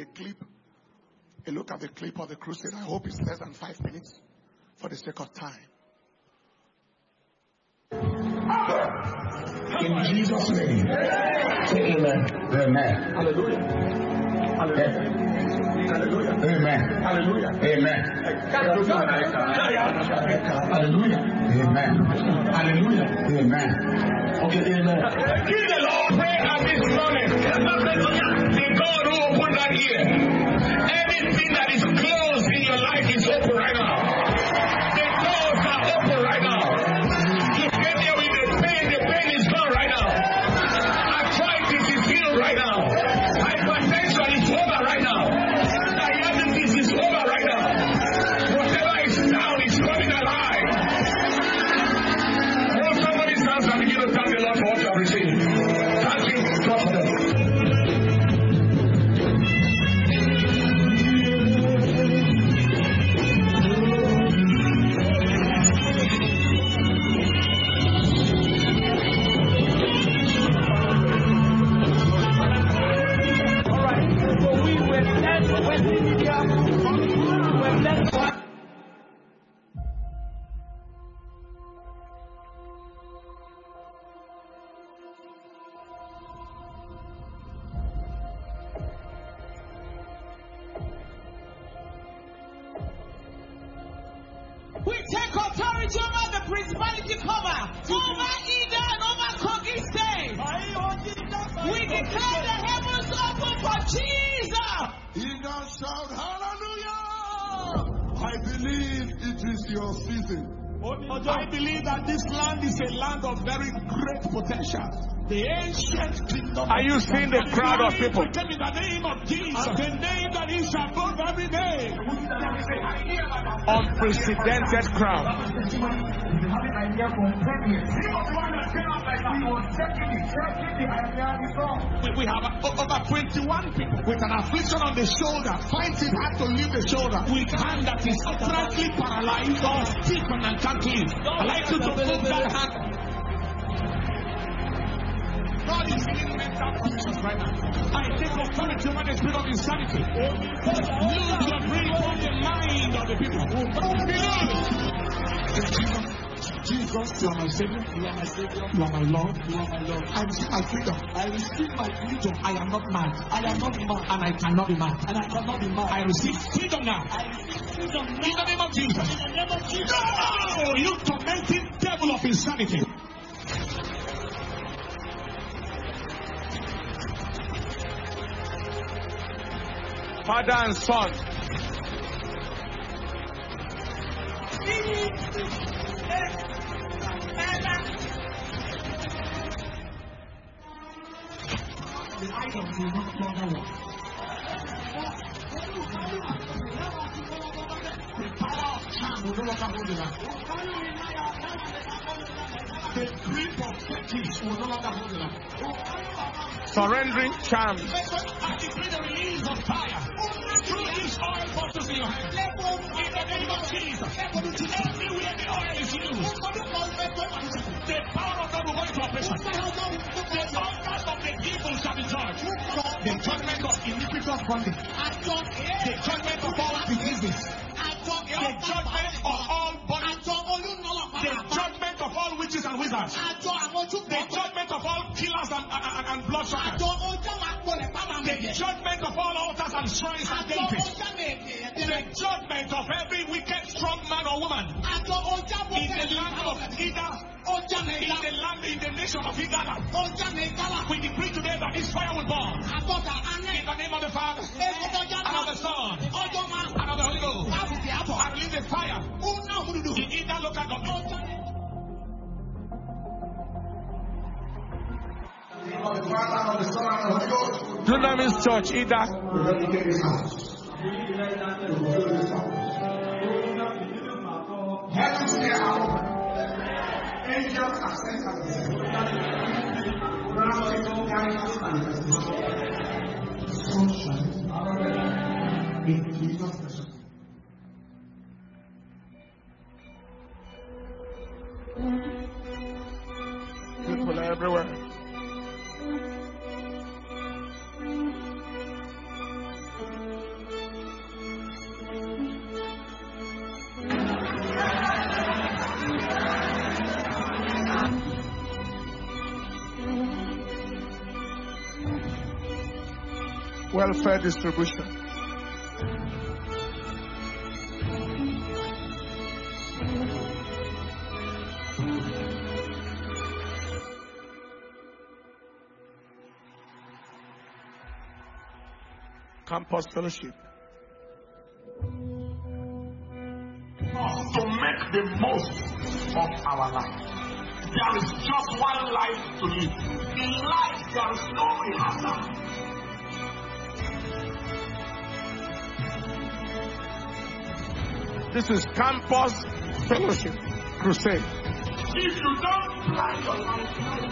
a look at the clip of the crusade. I hope it's less than 5 minutes for the sake of time. In Jesus' name. Amen. Amen. Hallelujah. Hallelujah. Hallelujah. Amen. Hallelujah. Amen. Hallelujah. Amen. Hallelujah. Amen. Okay, amen. Give the Lord prayer this morning. The God who opened that ear. Anything that is closed in your life is open right now. The doors are open right now. You get there with the pain is gone right now. Arthritis is healed right now. Hypertension is over right now. Diabetes is over right now. Whatever is down is coming alive. Hold somebody's hands and begin to thank the Lord for what you have received. Thank you, trust them. We take authority over the principality cover, over Eden and over Kogi State. We declare the heavens open for Jesus. Eden, shout hallelujah! I believe it is your season. I believe that this land is a land of very great potential. The ancient kingdom. Are you seeing the crowd of people? In the name of Jesus, the name that is above every name. Unprecedented crowd. We have over 21 people with an affliction on the shoulder, fighting hard to leave the shoulder, with hand that is utterly paralyzed or stiffened and can't leave. I'd like you to put that hand. God is healing mental conditions right now. I take authority over the spirit of insanity. Lose your grip on the mind of the people. Jesus, you are my Savior. You are my Savior. You are my Lord. You are my Lord. I receive my freedom. I receive my freedom. I am not mad. I am not mad. And I cannot be mad. And I cannot be mad. I receive freedom now. I receive freedom now. In the name of Jesus. In the name of Jesus. No! You tormenting devil of insanity. Father and Son. The items will not longer work. The power of charm will no longer hold you back. The grip of fetish will no longer hold you back. Surrendering charms. I decree the release of fire through these oil bottles in your hand. In the name of Jesus. Everywhere the oil is used, the power of God will go into operation. The altars of the evil shall be judged. The judgment of iniquity of bondage. The judgment of all diseases. The judgment of all bondage. The judgment of all witches and wizards. The judgment of all killers. of every wicked strong man or woman in the land of Ida, in the nation of Igala. We decree today that this fire will burn. In the name of the Father, and of the Son, and of the Holy Ghost. I release a fire in Ida local government. Dunamis Church, Ida. Heavens hear our angels are sent as in Jesus' name. People are everywhere. Welfare distribution. Campus fellowship. To make the most of our life. There is just one life to live. In life, there is no rehearsal. This is Campus Fellowship Crusade. If you don't plan your life,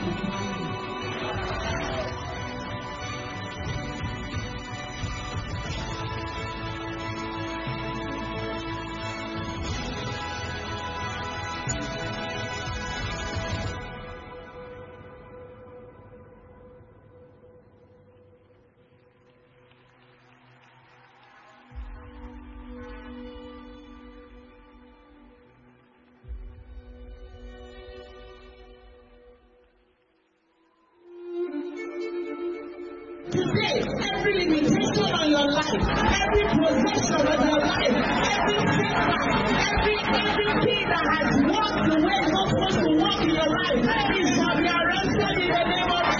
Today, every limitation on your life, every possession of your life, every everything that has walked the way it's not supposed to walk in your life, it shall be arrested in the name of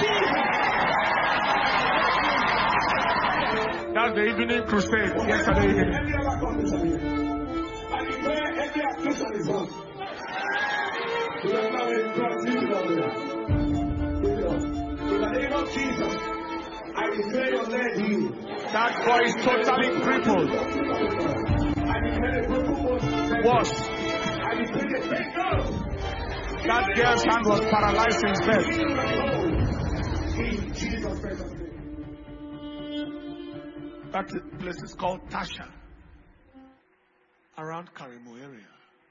Jesus. That's the evening crusade yesterday evening. Every other condition here. I declare every affliction is gone. We are now in transition of it. In the name of Jesus, I declare your leg healed. That boy is totally crippled. I declare the broken bone. Washed. I declare the big girl. That girl's hand was paralyzed in bed. In Jesus' precious name. That place is called Tasha, around Karimu area.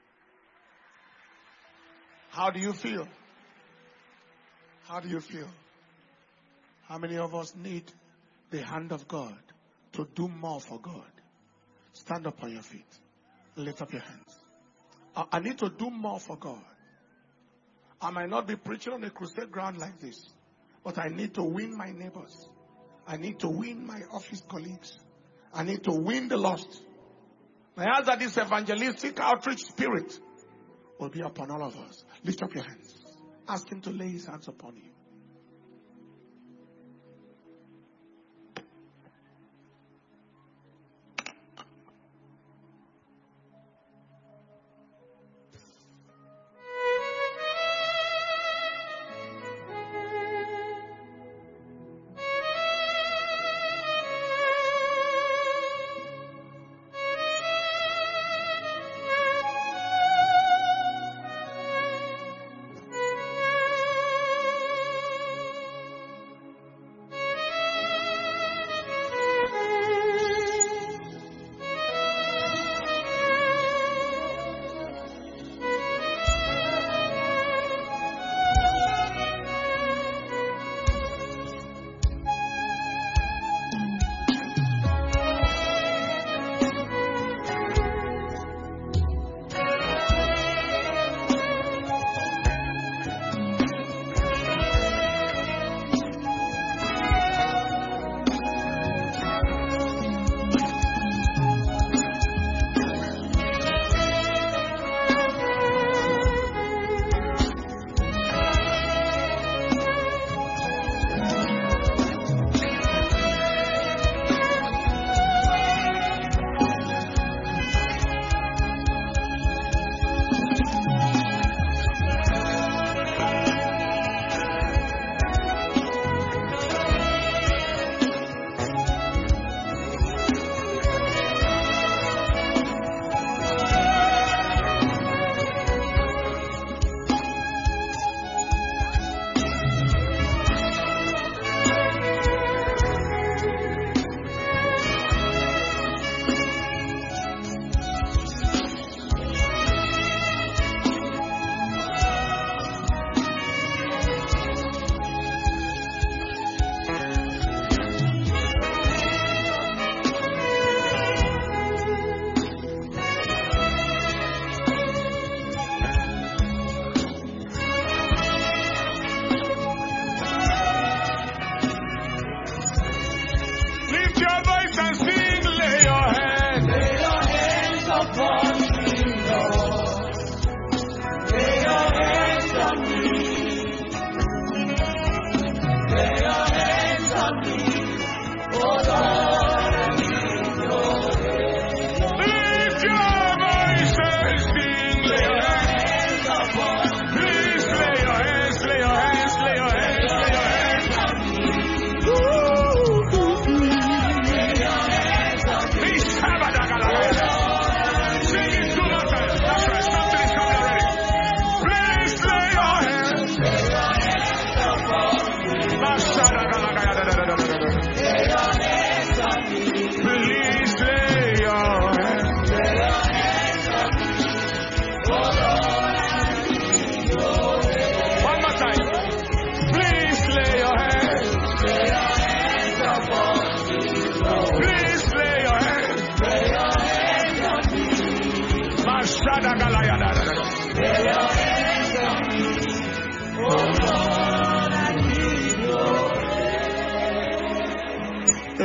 How do you feel? How do you feel? How many of us need the hand of God to do more for God? Stand up on your feet. Lift up your hands. I need to do more for God. I might not be preaching on a crusade ground like this, but I need to win my neighbors. I need to win my office colleagues. I need to win the lost. I ask that this evangelistic outreach spirit will be upon all of us. Lift up your hands. Ask him to lay his hands upon you.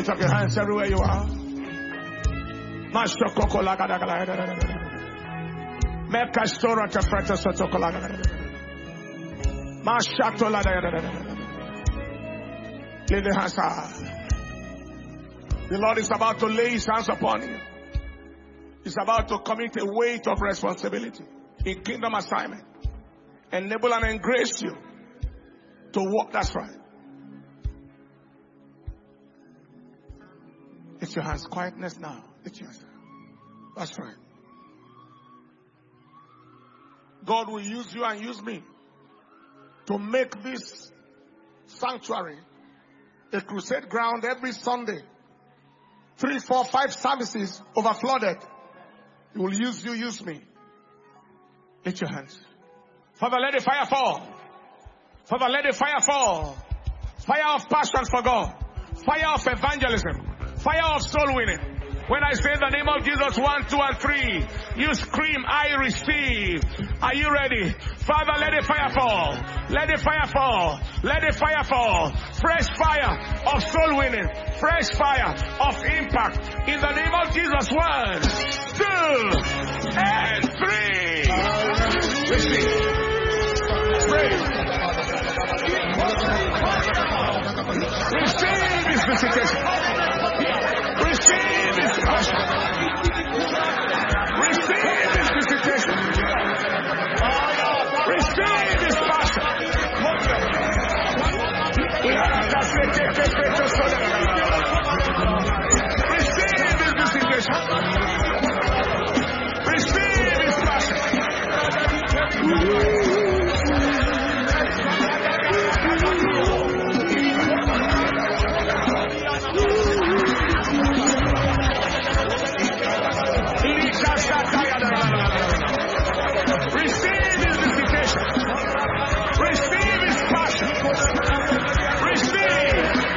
Lift up your hands everywhere you are. Lay the hands high. The Lord is about to lay his hands upon you. He's about to commit a weight of responsibility in kingdom assignment. Enable and engrace you to walk. That's right. It's your hands. Quietness now. It's yours. That's right. God will use you and use me to make this sanctuary a crusade ground every Sunday. 3, 4, 5 services overflooded. He will use you, use me. Lift your hands. Father, let the fire fall. Father, let the fire fall. Fire of passion for God. Fire of evangelism. Fire of soul winning. When I say the name of Jesus, 1, 2, and 3, you scream, I receive. Are you ready? Father, let the fire fall. Let the fire fall. Let the fire fall. Fresh fire of soul winning. Fresh fire of impact. In the name of Jesus, 1, 2, and 3. Receive. Pray. Receive this visitation. Receive this passion. Receive this visitation. Receive this passion. Receive this visitation. Receive this passion. Receive his visitation. Receive his passion. Receive.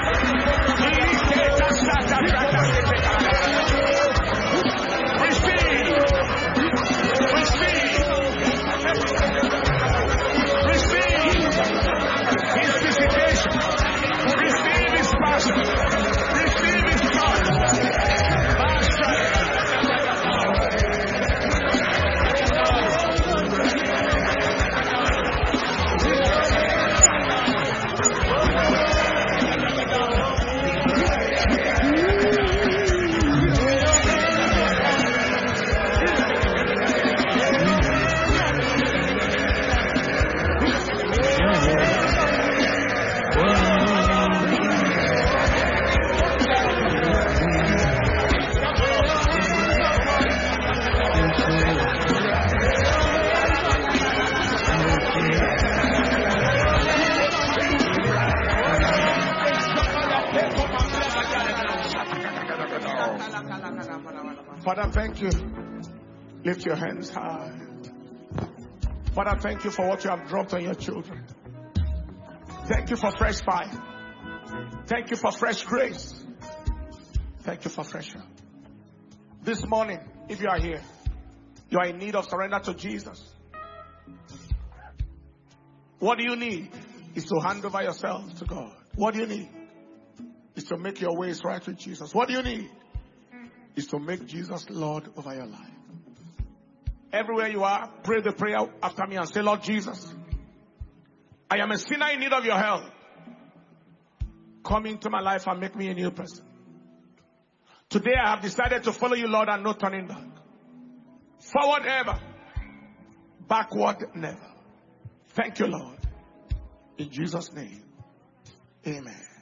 Receive his visitation. Receive his passion. Receive his touch. Father, thank you. Lift your hands high. Father, thank you for what you have dropped on your children. Thank you for fresh fire. Thank you for fresh grace. Thank you for fresh help. This morning, if you are here, you are in need of surrender to Jesus. What do you need? Is to hand over yourself to God. What do you need? Is to make your ways right with Jesus. What do you need? Is to make Jesus Lord over your life. Everywhere you are, pray the prayer after me and say, Lord Jesus, I am a sinner in need of your help. Come into my life and make me a new person. Today I have decided to follow you, Lord, and no turning back. Forward ever, backward never. Thank you, Lord. In Jesus' name, amen.